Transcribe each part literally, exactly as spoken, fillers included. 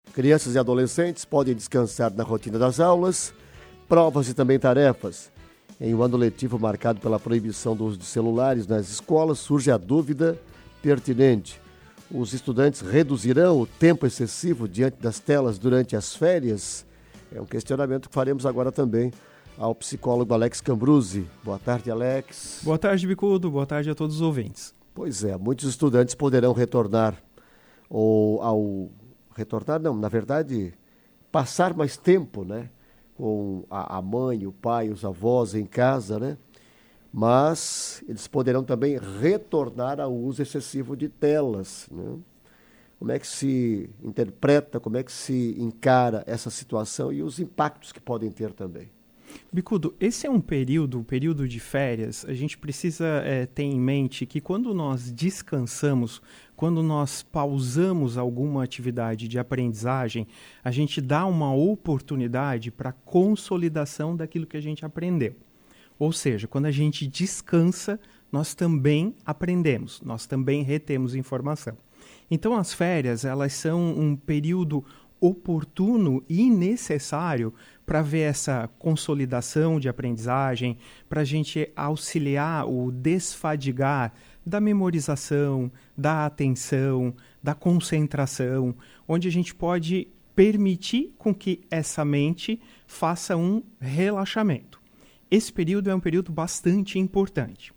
Crianças e adolescentes podem descansar na rotina das aulas, provas e também tarefas. Em um ano letivo marcado pela proibição do uso de celulares nas escolas, surge a dúvida pertinente. Os estudantes reduzirão o tempo excessivo diante das telas durante as férias? É um questionamento que faremos agora também ao psicólogo Alex Cambruzzi. Boa tarde, Alex. Boa tarde, Bicudo. Boa tarde a todos os ouvintes. Pois é, muitos estudantes poderão retornar ou ao retornar, não, na verdade, passar mais tempo, né, com a, a mãe, o pai, os avós em casa, né? Mas eles poderão também retornar ao uso excessivo de telas, né? Como é que se interpreta, como é que se encara essa situação e os impactos que podem ter também? Bicudo, esse é um período, um período de férias. A gente precisa é, ter em mente que quando nós descansamos, quando nós pausamos alguma atividade de aprendizagem, a gente dá uma oportunidade para a consolidação daquilo que a gente aprendeu. Ou seja, quando a gente descansa, nós também aprendemos, nós também retemos informação. Então, as férias, elas são um período oportuno e necessário para ver essa consolidação de aprendizagem, para a gente auxiliar o desfadigar da memorização, da atenção, da concentração, onde a gente pode permitir com que essa mente faça um relaxamento. Esse período é um período bastante importante.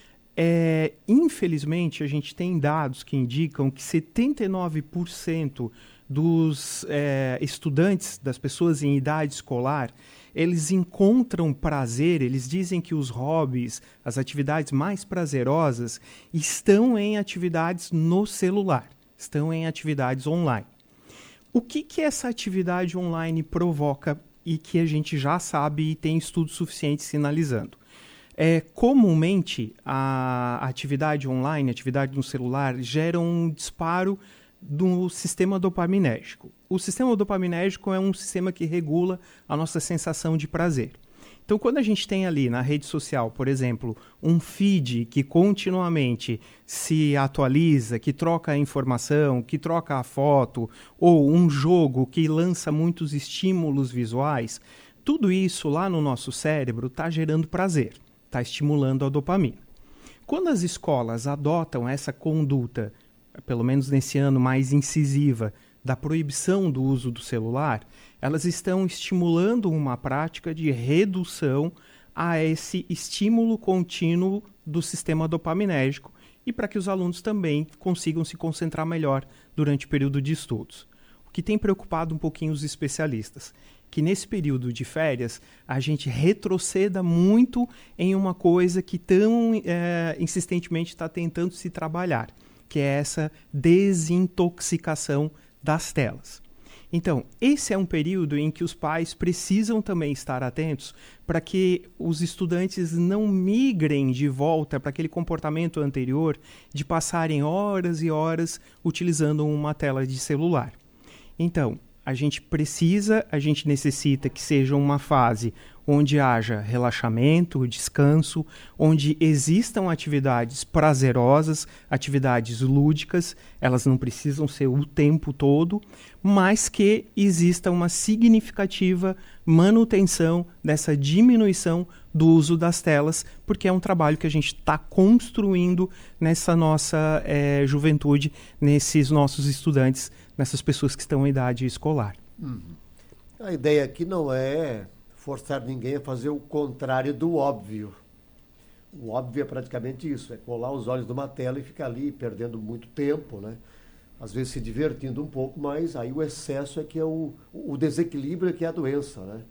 É, infelizmente, a gente tem dados que indicam que setenta e nove por cento dos é, estudantes, das pessoas em idade escolar, eles encontram prazer, eles dizem que os hobbies, as atividades mais prazerosas, estão em atividades no celular, estão em atividades online. O que que essa atividade online provoca e que a gente já sabe e tem estudos suficientes sinalizando? É, comumente, a atividade online, a atividade no celular, gera um disparo do sistema dopaminérgico. O sistema dopaminérgico é um sistema que regula a nossa sensação de prazer. Então, quando a gente tem ali na rede social, por exemplo, um feed que continuamente se atualiza, que troca a informação, que troca a foto, ou um jogo que lança muitos estímulos visuais, tudo isso lá no nosso cérebro está gerando prazer, está estimulando a dopamina. Quando as escolas adotam essa conduta, pelo menos nesse ano mais incisiva, da proibição do uso do celular, elas estão estimulando uma prática de redução a esse estímulo contínuo do sistema dopaminérgico e para que os alunos também consigam se concentrar melhor durante o período de estudos. O que tem preocupado um pouquinho os especialistas, que nesse período de férias a gente retroceda muito em uma coisa que tão é, insistentemente está tentando se trabalhar, que é essa desintoxicação das telas. Então, esse é um período em que os pais precisam também estar atentos para que os estudantes não migrem de volta para aquele comportamento anterior de passarem horas e horas utilizando uma tela de celular. Então, a gente precisa, a gente necessita que seja uma fase onde haja relaxamento, descanso, onde existam atividades prazerosas, atividades lúdicas, elas não precisam ser o tempo todo, mas que exista uma significativa manutenção dessa diminuição do uso das telas, porque é um trabalho que a gente está construindo nessa nossa é, juventude, nesses nossos estudantes, nessas pessoas que estão em idade escolar. Uhum. A ideia aqui não é forçar ninguém a fazer o contrário do óbvio. O óbvio é praticamente isso, é colar os olhos numa tela e ficar ali perdendo muito tempo, né? Às vezes se divertindo um pouco, mas aí o excesso é que é o, o desequilíbrio é que é a doença, né?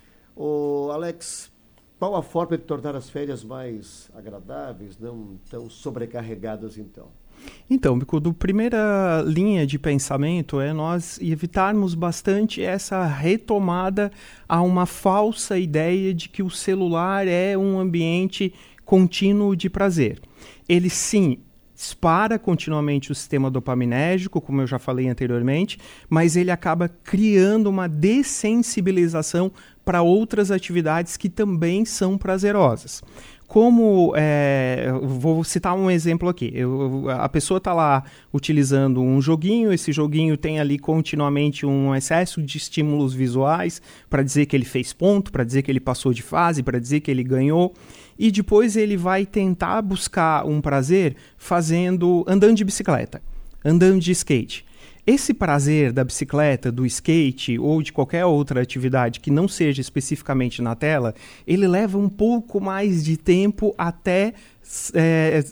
Ô, Alex, qual a forma de tornar as férias mais agradáveis, não tão sobrecarregadas então? Então, Bicudo, a primeira linha de pensamento é nós evitarmos bastante essa retomada a uma falsa ideia de que o celular é um ambiente contínuo de prazer. Ele sim dispara continuamente o sistema dopaminérgico, como eu já falei anteriormente, mas ele acaba criando uma dessensibilização para outras atividades que também são prazerosas. como, é, vou citar um exemplo aqui, eu, a pessoa está lá utilizando um joguinho, esse joguinho tem ali continuamente um excesso de estímulos visuais para dizer que ele fez ponto, para dizer que ele passou de fase, para dizer que ele ganhou, e depois ele vai tentar buscar um prazer fazendo, andando de bicicleta, andando de skate. Esse prazer da bicicleta, do skate ou de qualquer outra atividade que não seja especificamente na tela, ele leva um pouco mais de tempo até, é,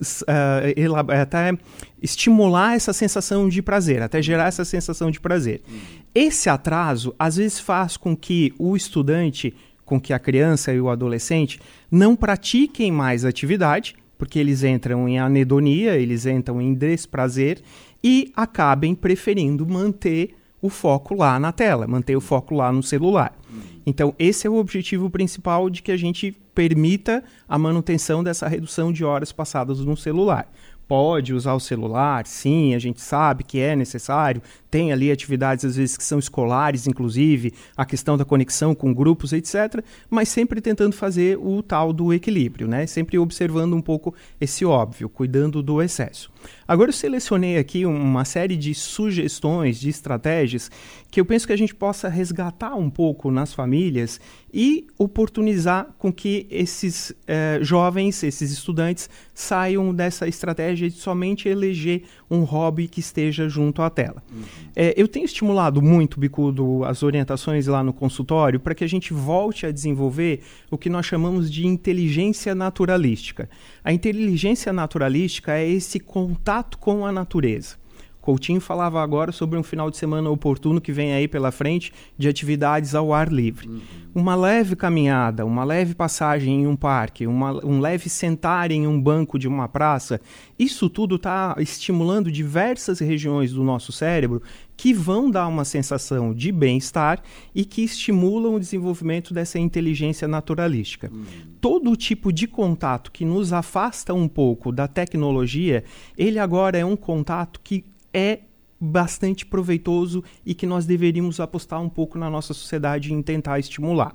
é, até estimular essa sensação de prazer, até gerar essa sensação de prazer. Uhum. Esse atraso, às vezes, faz com que o estudante, com que a criança e o adolescente não pratiquem mais atividade, porque eles entram em anedonia, eles entram em desprazer, e acabem preferindo manter o foco lá na tela, manter o foco lá no celular. Uhum. Então, esse é o objetivo principal de que a gente permita a manutenção dessa redução de horas passadas no celular. Pode usar o celular, sim, a gente sabe que é necessário, tem ali atividades às vezes que são escolares, inclusive, a questão da conexão com grupos, etcétera, mas sempre tentando fazer o tal do equilíbrio, né? Sempre observando um pouco esse óbvio, cuidando do excesso. Agora eu selecionei aqui uma série de sugestões, de estratégias, que eu penso que a gente possa resgatar um pouco nas famílias e oportunizar com que esses eh, jovens, esses estudantes, saiam dessa estratégia de somente eleger um hobby que esteja junto à tela. Uhum. É, eu tenho estimulado muito, Bicudo, as orientações lá no consultório para que a gente volte a desenvolver o que nós chamamos de inteligência naturalística. A inteligência naturalística é esse contato com a natureza. Coutinho falava agora sobre um final de semana oportuno que vem aí pela frente de atividades ao ar livre. Uhum. Uma leve caminhada, uma leve passagem em um parque, uma, um leve sentar em um banco de uma praça, isso tudo está estimulando diversas regiões do nosso cérebro que vão dar uma sensação de bem-estar e que estimulam o desenvolvimento dessa inteligência naturalística. Uhum. Todo tipo de contato que nos afasta um pouco da tecnologia, ele agora é um contato que é bastante proveitoso e que nós deveríamos apostar um pouco na nossa sociedade em tentar estimular.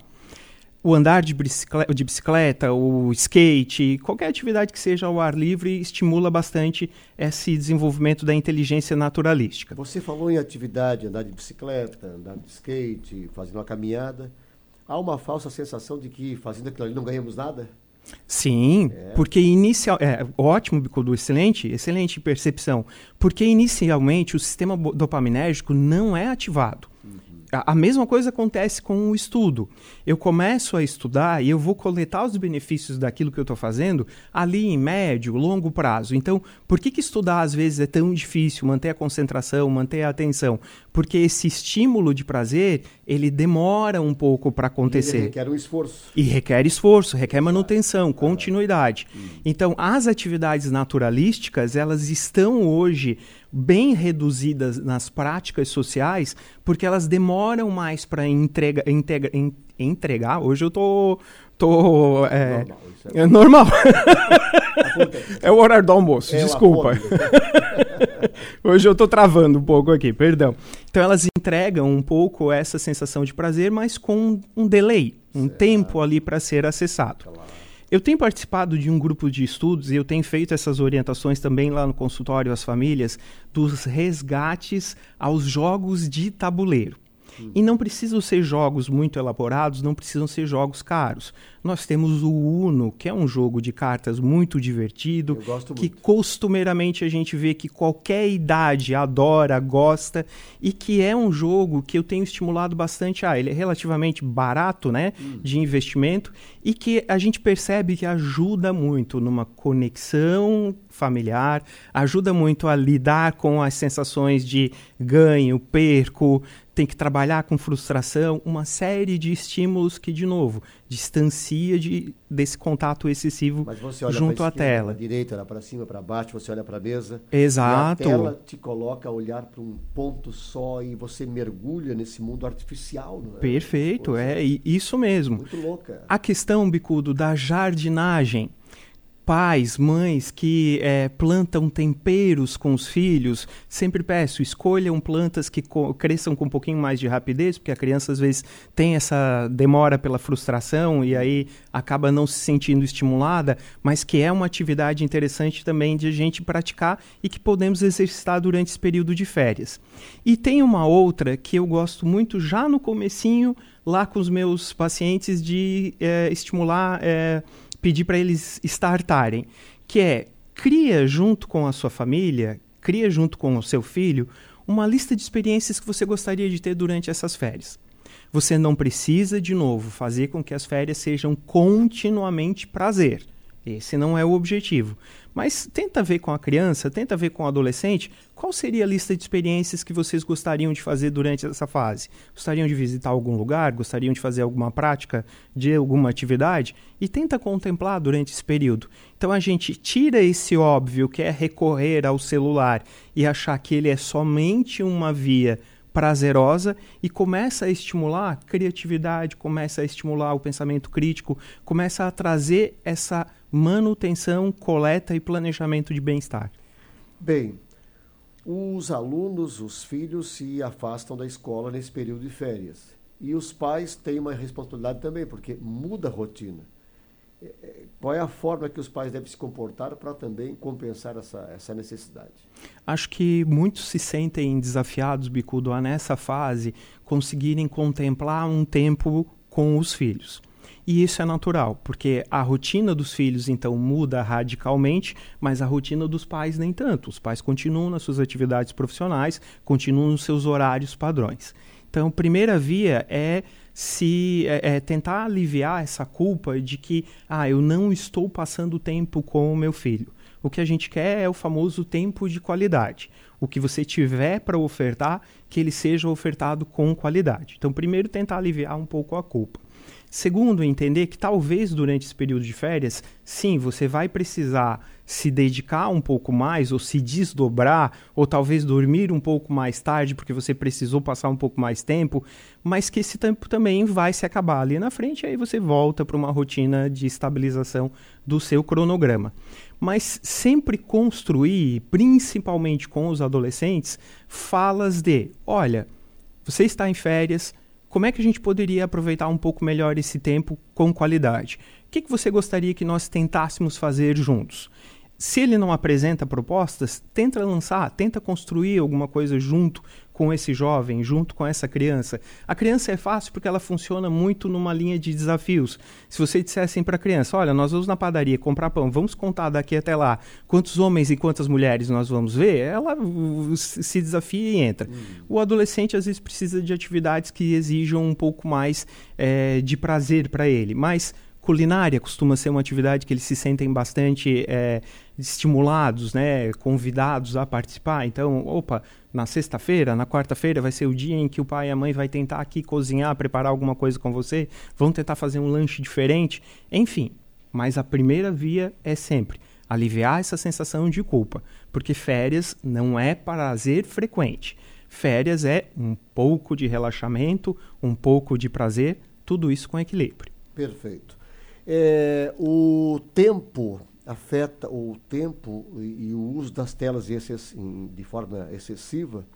O andar de bicicleta, de bicicleta, o skate, qualquer atividade que seja ao ar livre estimula bastante esse desenvolvimento da inteligência naturalística. Você falou em atividade, andar de bicicleta, andar de skate, fazendo uma caminhada. Há uma falsa sensação de que fazendo aquilo ali não ganhamos nada? Sim, é. porque inicial, é, ótimo, Bicudo, excelente, excelente percepção, porque inicialmente o sistema dopaminérgico não é ativado. Uhum. A, a mesma coisa acontece com o estudo. Eu começo a estudar e eu vou coletar os benefícios daquilo que eu estou fazendo ali em médio, longo prazo. Então, por que que estudar às vezes é tão difícil, manter a concentração, manter a atenção? Porque esse estímulo de prazer, ele demora um pouco para acontecer. E ele requer um esforço. E requer esforço, requer manutenção, continuidade. Hum. Então, as atividades naturalísticas, elas estão hoje bem reduzidas nas práticas sociais, porque elas demoram mais para entrega, entrega, entregar. Hoje eu tô, tô é, normal. É, é normal. É o horário do almoço, é desculpa. Hoje eu estou travando um pouco aqui, perdão. Então elas entregam um pouco essa sensação de prazer, mas com um delay, um certo. tempo ali para ser acessado. Claro. Eu tenho participado de um grupo de estudos e eu tenho feito essas orientações também lá no consultório às famílias dos resgates aos jogos de tabuleiro. Hum. E não precisam ser jogos muito elaborados, não precisam ser jogos caros. Nós temos o Uno, que é um jogo de cartas muito divertido, que muito. costumeiramente a gente vê que qualquer idade adora, gosta, e que é um jogo que eu tenho estimulado bastante. Ah, ele é relativamente barato, né, hum. de investimento, e que a gente percebe que ajuda muito numa conexão familiar, ajuda muito a lidar com as sensações de ganho, perco, tem que trabalhar com frustração, uma série de estímulos que, de novo, distancia de, desse contato excessivo Mas você olha junto à esquerda, tela. Para a direita, olha para cima, para baixo, você olha para a mesa. Exato. E a tela te coloca a olhar para um ponto só e você mergulha nesse mundo artificial. Não é? Perfeito, é isso mesmo. Muito louca. A questão, Bicudo, da jardinagem. Pais, mães que é, plantam temperos com os filhos, sempre peço, escolham plantas que co- cresçam com um pouquinho mais de rapidez, porque a criança às vezes tem essa demora pela frustração e aí acaba não se sentindo estimulada, mas que é uma atividade interessante também de a gente praticar e que podemos exercitar durante esse período de férias. E tem uma outra que eu gosto muito já no comecinho, lá com os meus pacientes, de é, estimular... É, pedir para eles startarem, que é, cria junto com a sua família, cria junto com o seu filho, uma lista de experiências que você gostaria de ter durante essas férias. Você não precisa, de novo, fazer com que as férias sejam continuamente prazer. Esse não é o objetivo. Mas tenta ver com a criança, tenta ver com o adolescente, qual seria a lista de experiências que vocês gostariam de fazer durante essa fase. Gostariam de visitar algum lugar? Gostariam de fazer alguma prática de alguma atividade? E tenta contemplar durante esse período. Então a gente tira esse óbvio que é recorrer ao celular e achar que ele é somente uma via prazerosa e começa a estimular a criatividade, começa a estimular o pensamento crítico, começa a trazer essa manutenção, coleta e planejamento de bem-estar. Bem, os alunos, os filhos se afastam da escola nesse período de férias. E os pais têm uma responsabilidade também, porque muda a rotina. Qual é a forma que os pais devem se comportar para também compensar essa, essa necessidade? Acho que muitos se sentem desafiados, Bicudo, a nessa fase conseguirem contemplar um tempo com os filhos. E isso é natural, porque a rotina dos filhos, então, muda radicalmente, mas a rotina dos pais nem tanto. Os pais continuam nas suas atividades profissionais, continuam nos seus horários padrões. Então, a primeira via é se é, é tentar aliviar essa culpa de que ah, eu não estou passando tempo com o meu filho. O que a gente quer é o famoso tempo de qualidade. O que você tiver para ofertar, que ele seja ofertado com qualidade. Então, primeiro, tentar aliviar um pouco a culpa. Segundo, entender que talvez durante esse período de férias, sim, você vai precisar se dedicar um pouco mais ou se desdobrar ou talvez dormir um pouco mais tarde porque você precisou passar um pouco mais tempo, mas que esse tempo também vai se acabar ali na frente e aí você volta para uma rotina de estabilização do seu cronograma. Mas sempre construir, principalmente com os adolescentes, falas de, olha, você está em férias, como é que a gente poderia aproveitar um pouco melhor esse tempo com qualidade? O que, que você gostaria que nós tentássemos fazer juntos? Se ele não apresenta propostas, tenta lançar, tenta construir alguma coisa junto com esse jovem, junto com essa criança. A criança é fácil porque ela funciona muito numa linha de desafios. Se você disser assim para a criança, olha, nós vamos na padaria comprar pão, vamos contar daqui até lá quantos homens e quantas mulheres nós vamos ver, ela se desafia e entra. Hum. O adolescente às vezes precisa de atividades que exijam um pouco mais é, de prazer para ele, mas culinária costuma ser uma atividade que eles se sentem bastante é, estimulados, né, convidados a participar. Então, opa, na sexta-feira, na quarta-feira vai ser o dia em que o pai e a mãe vai tentar aqui cozinhar, preparar alguma coisa com você, vão tentar fazer um lanche diferente, enfim. Mas a primeira via é sempre aliviar essa sensação de culpa, porque férias não é prazer frequente. Férias é um pouco de relaxamento, um pouco de prazer, tudo isso com equilíbrio. Perfeito. É, o tempo afeta o tempo e, e o uso das telas excess, em, de forma excessiva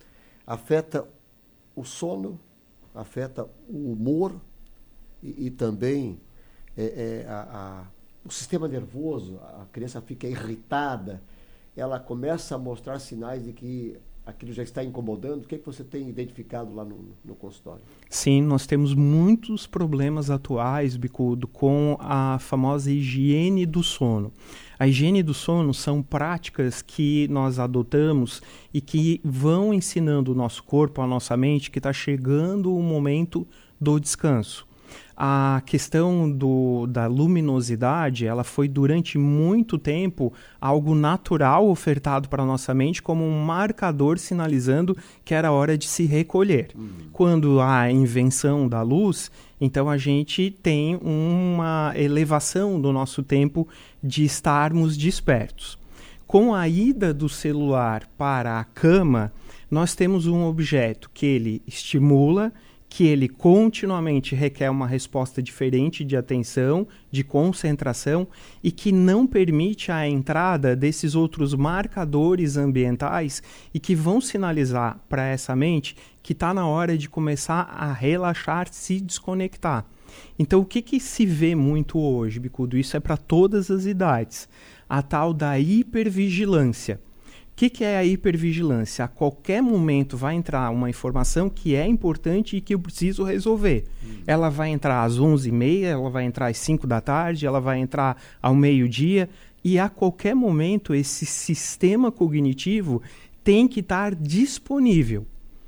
afeta o sono, afeta o humor e, e também é, é, a, a, o sistema nervoso. A criança fica irritada, ela começa a mostrar sinais de que aquilo já está incomodando. O que é que você tem identificado lá no, no consultório? Sim, nós temos muitos problemas atuais, Bicudo, com a famosa higiene do sono. A higiene do sono são práticas que nós adotamos e que vão ensinando o nosso corpo, a nossa mente, que está chegando o momento do descanso. A questão do, da luminosidade, ela foi durante muito tempo algo natural ofertado para a nossa mente como um marcador sinalizando que era hora de se recolher. Uhum. Quando há a invenção da luz, então a gente tem uma elevação do nosso tempo de estarmos despertos. Com a ida do celular para a cama, nós temos um objeto que ele estimula, que ele continuamente requer uma resposta diferente de atenção, de concentração, e que não permite a entrada desses outros marcadores ambientais e que vão sinalizar para essa mente que está na hora de começar a relaxar, se desconectar. Então, o que, que se vê muito hoje, Bicudo? Isso é para todas as idades. A tal da hipervigilância. O que, que é a hipervigilância? A qualquer momento vai entrar uma informação que é importante e que eu preciso resolver. Hum. Ela vai entrar às onze e meia, ela vai entrar às cinco da tarde, ela vai entrar ao meio-dia, e a qualquer momento esse sistema cognitivo tem que estar disponível.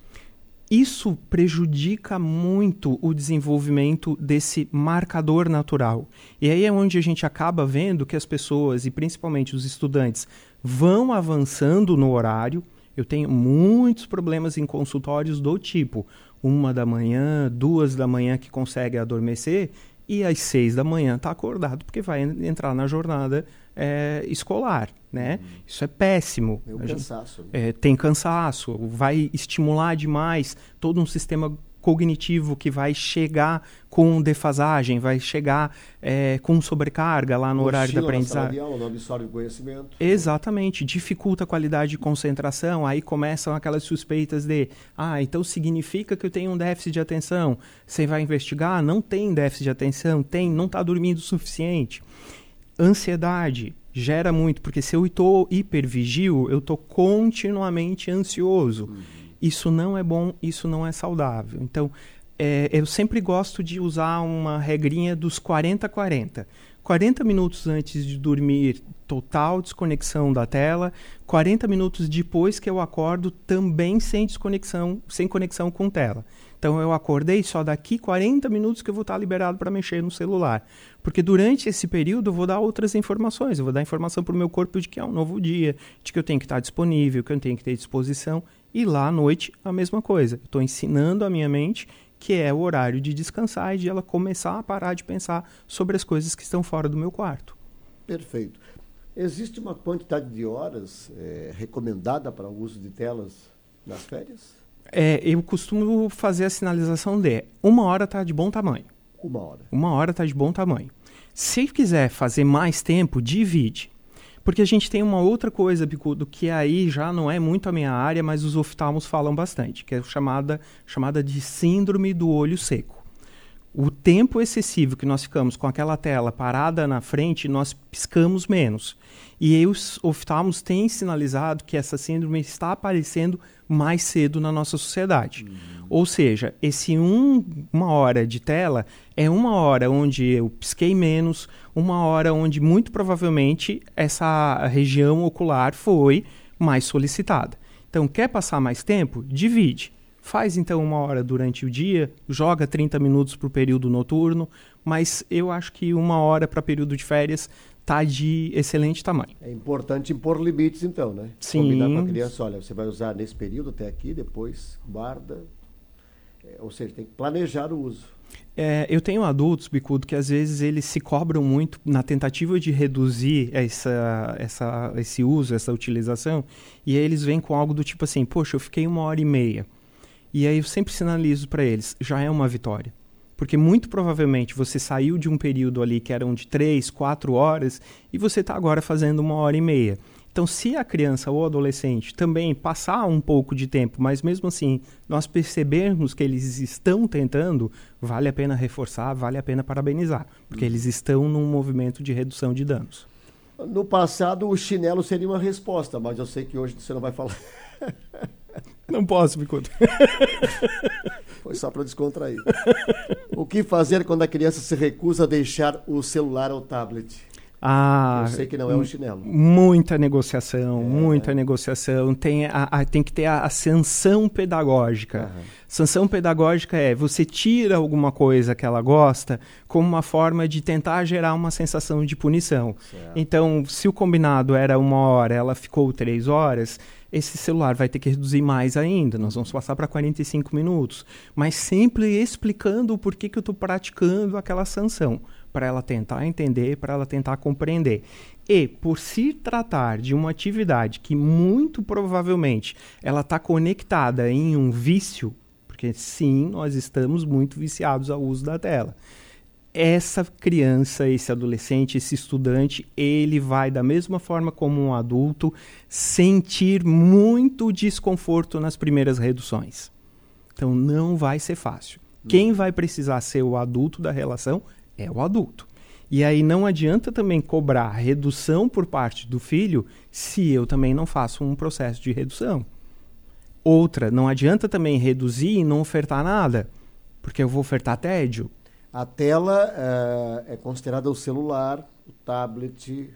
Isso prejudica muito o desenvolvimento desse marcador natural. E aí é onde a gente acaba vendo que as pessoas, e principalmente os estudantes, vão avançando no horário. Eu tenho muitos problemas em consultórios do tipo uma da manhã, duas da manhã que consegue adormecer e às seis da manhã está acordado porque vai entrar na jornada é, escolar, né? Hum. Isso é péssimo. Tem um cansaço. Né? É, tem cansaço, vai estimular demais todo um sistema cognitivo que vai chegar com defasagem, vai chegar é, com sobrecarga lá no Mochila horário da aprendizagem. Na sala de aula, não absorve conhecimento. Exatamente, dificulta a qualidade de concentração, aí começam aquelas suspeitas de, ah, então significa que eu tenho um déficit de atenção. Você vai investigar, não tem déficit de atenção, tem, não está dormindo o suficiente. Ansiedade gera muito, porque se eu estou hipervigil, eu estou continuamente ansioso. Uhum. Isso não é bom, isso não é saudável. Então, é, eu sempre gosto de usar uma regrinha dos quarenta a quarenta. quarenta minutos antes de dormir, total desconexão da tela. quarenta minutos depois que eu acordo, também sem desconexão, sem conexão com tela. Então, eu acordei, só daqui quarenta minutos que eu vou estar liberado para mexer no celular. Porque durante esse período eu vou dar outras informações. Eu vou dar informação para o meu corpo de que é um novo dia, de que eu tenho que estar disponível, que eu tenho que ter disposição. E lá à noite, a mesma coisa. Estou ensinando a minha mente que é o horário de descansar e de ela começar a parar de pensar sobre as coisas que estão fora do meu quarto. Perfeito. Existe uma quantidade de horas é, recomendada para o uso de telas nas férias? É, eu costumo fazer a sinalização de uma hora está de bom tamanho. Uma hora. Uma hora está de bom tamanho. Se quiser fazer mais tempo, divide. Porque a gente tem uma outra coisa, Bicudo, que aí já não é muito a minha área, mas os oftalmos falam bastante, que é chamada, chamada de síndrome do olho seco. O tempo excessivo que nós ficamos com aquela tela parada na frente, nós piscamos menos. E aí os oftalmos têm sinalizado que essa síndrome está aparecendo mais cedo na nossa sociedade. Uhum. Ou seja, esse um, uma hora de tela é uma hora onde eu pisquei menos, uma hora onde muito provavelmente essa região ocular foi mais solicitada. Então, quer passar mais tempo? Divide. Faz então uma hora durante o dia, joga trinta minutos para o período noturno, mas eu acho que uma hora para período de férias está de excelente tamanho. É importante impor limites então, né? Sim. Combinar com a criança, olha, você vai usar nesse período até aqui, depois guarda. É, ou seja, tem que planejar o uso. É, eu tenho adultos, Bicudo, que às vezes eles se cobram muito na tentativa de reduzir essa, essa, esse uso, essa utilização, e aí eles vêm com algo do tipo assim, poxa, eu fiquei uma hora e meia. E aí eu sempre sinalizo para eles, já é uma vitória. Porque muito provavelmente você saiu de um período ali que eram de três, quatro horas e você está agora fazendo uma hora e meia. Então, se a criança ou adolescente também passar um pouco de tempo, mas mesmo assim nós percebermos que eles estão tentando, vale a pena reforçar, vale a pena parabenizar. Porque eles estão num movimento de redução de danos. No passado, o chinelo seria uma resposta, mas eu sei que hoje você não vai falar. Não posso, Bicudo. Foi só para descontrair. O que fazer quando a criança se recusa a deixar o celular ou tablet? Ah, eu sei que não é um chinelo. Muita negociação, é. muita É. negociação. Tem, a, a, tem que ter a, a sanção pedagógica. Uhum. Sanção pedagógica é você tira alguma coisa que ela gosta como uma forma de tentar gerar uma sensação de punição. Certo. Então, se o combinado era uma hora, ela ficou três horas, esse celular vai ter que reduzir mais ainda. Nós vamos passar para quarenta e cinco minutos. Mas sempre explicando o porquê que eu estou praticando aquela sanção. Para ela tentar entender, para ela tentar compreender. E, por se tratar de uma atividade que muito provavelmente ela está conectada em um vício, porque sim, nós estamos muito viciados ao uso da tela. Essa criança, esse adolescente, esse estudante, ele vai, da mesma forma como um adulto, sentir muito desconforto nas primeiras reduções. Então, não vai ser fácil. Hum. Quem vai precisar ser o adulto da relação é o adulto. E aí não adianta também cobrar redução por parte do filho se eu também não faço um processo de redução. Outra, não adianta também reduzir e não ofertar nada, porque eu vou ofertar tédio. A tela é, é considerada o celular, o tablet,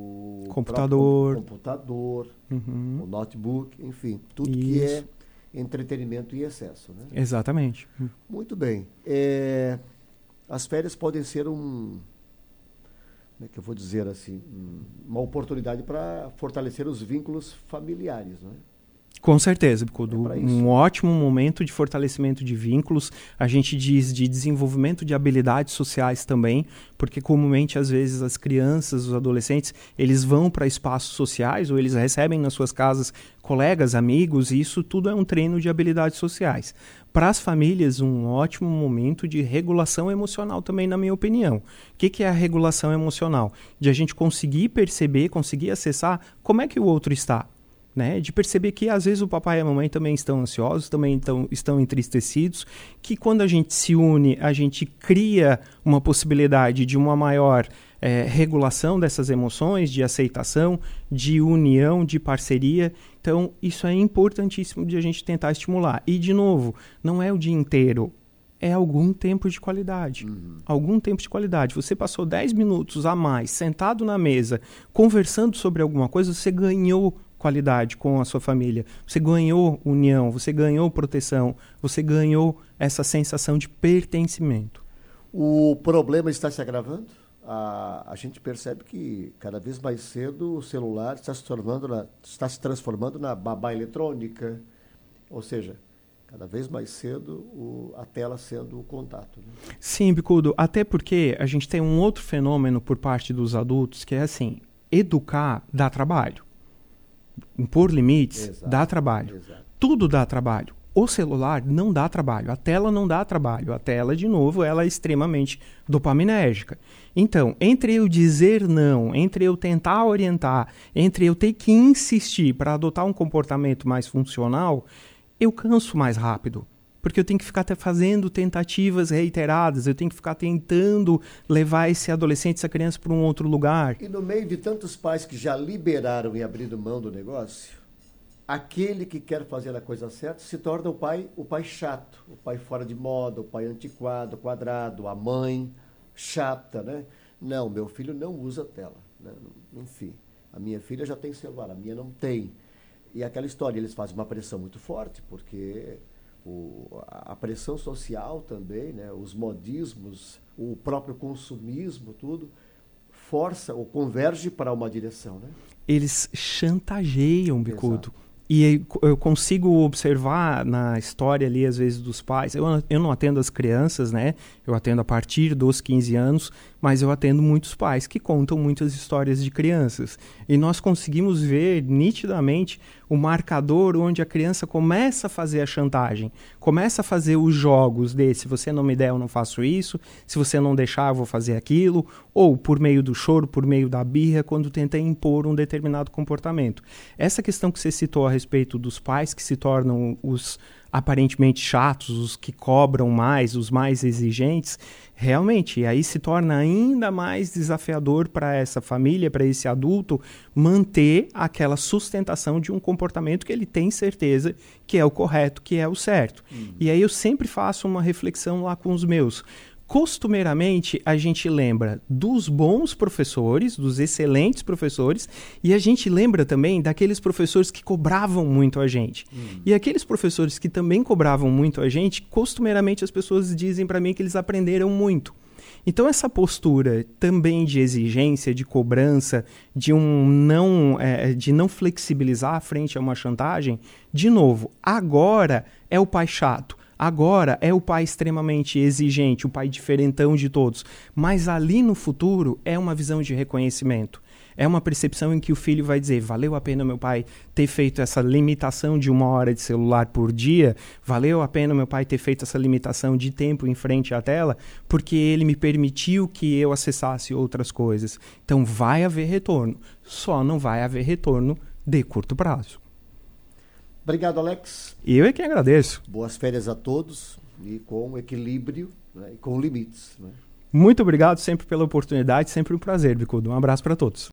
o computador, computador uhum. o notebook, enfim, tudo Isso. que é entretenimento em excesso. Né? Exatamente. Muito bem. É, as férias podem ser um, como é que eu vou dizer assim, uma oportunidade para fortalecer os vínculos familiares, não é? Com certeza, Bicudo. É um ótimo momento de fortalecimento de vínculos. A gente diz de desenvolvimento de habilidades sociais também, porque comumente, às vezes, as crianças, os adolescentes, eles vão para espaços sociais ou eles recebem nas suas casas colegas, amigos, e isso tudo é um treino de habilidades sociais. Para as famílias, um ótimo momento de regulação emocional também, na minha opinião. O que, que é a regulação emocional? De a gente conseguir perceber, conseguir acessar como é que o outro está. Né, de perceber que às vezes o papai e a mamãe também estão ansiosos, também estão, estão entristecidos, que quando a gente se une, a gente cria uma possibilidade de uma maior é, regulação dessas emoções, de aceitação, de união, de parceria. Então, isso é importantíssimo de a gente tentar estimular. E, de novo, não é o dia inteiro, é algum tempo de qualidade. Uhum. Algum tempo de qualidade. Você passou dez minutos a mais sentado na mesa, conversando sobre alguma coisa, você ganhou qualidade com a sua família. Você ganhou união, você ganhou proteção, você ganhou essa sensação de pertencimento. O problema está se agravando? A, a gente percebe que cada vez mais cedo o celular está se transformando na, está se transformando na babá eletrônica, ou seja, cada vez mais cedo o, a tela sendo o contato. Né? Sim, Bicudo, até porque a gente tem um outro fenômeno por parte dos adultos que é assim, educar dá trabalho. Impor limites exato, dá trabalho. Exato. Tudo dá trabalho. O celular não dá trabalho. A tela não dá trabalho. A tela, de novo, ela é extremamente dopaminérgica. Então, entre eu dizer não, entre eu tentar orientar, entre eu ter que insistir para adotar um comportamento mais funcional, eu canso mais rápido. Porque eu tenho que ficar até fazendo tentativas reiteradas, eu tenho que ficar tentando levar esse adolescente, essa criança para um outro lugar. E no meio de tantos pais que já liberaram e abriram mão do negócio, aquele que quer fazer a coisa certa se torna o pai, o pai chato, o pai fora de moda, o pai antiquado, quadrado, a mãe chata, né? Não, meu filho não usa tela, né? Enfim, a minha filha já tem celular, a minha não tem. E aquela história, eles fazem uma pressão muito forte, porque... O, a pressão social também, né? Os modismos, o próprio consumismo, tudo, força ou converge para uma direção. Né? Eles chantageiam, Bicudo. E eu consigo observar na história ali, às vezes, dos pais. Eu, eu não atendo as crianças, né? Eu atendo a partir dos quinze anos, mas eu atendo muitos pais que contam muitas histórias de crianças. E nós conseguimos ver nitidamente o marcador onde a criança começa a fazer a chantagem, começa a fazer os jogos de se você não me der, eu não faço isso, se você não deixar, eu vou fazer aquilo, ou por meio do choro, por meio da birra, quando tenta impor um determinado comportamento. Essa questão que você citou a respeito dos pais que se tornam os aparentemente chatos, os que cobram mais, os mais exigentes, realmente, aí se torna ainda mais desafiador para essa família, para esse adulto, manter aquela sustentação de um comportamento que ele tem certeza que é o correto, que é o certo. Uhum. E aí eu sempre faço uma reflexão lá com os meus. Costumeiramente, a gente lembra dos bons professores, dos excelentes professores, e a gente lembra também daqueles professores que cobravam muito a gente. Uhum. E aqueles professores que também cobravam muito a gente, costumeiramente as pessoas dizem para mim que eles aprenderam muito. Então, essa postura também de exigência, de cobrança, de, um não, é, de não flexibilizar frente a uma chantagem, de novo, agora é o pai chato. Agora é o pai extremamente exigente, o pai diferentão de todos. Mas ali no futuro é uma visão de reconhecimento. É uma percepção em que o filho vai dizer, valeu a pena meu pai ter feito essa limitação de uma hora de celular por dia? Valeu a pena meu pai ter feito essa limitação de tempo em frente à tela? Porque ele me permitiu que eu acessasse outras coisas. Então vai haver retorno. Só não vai haver retorno de curto prazo. Obrigado, Alex. Eu é que agradeço. Boas férias a todos e com equilíbrio, né, e com limites, né? Muito obrigado sempre pela oportunidade, sempre um prazer, Bicudo. Um abraço para todos.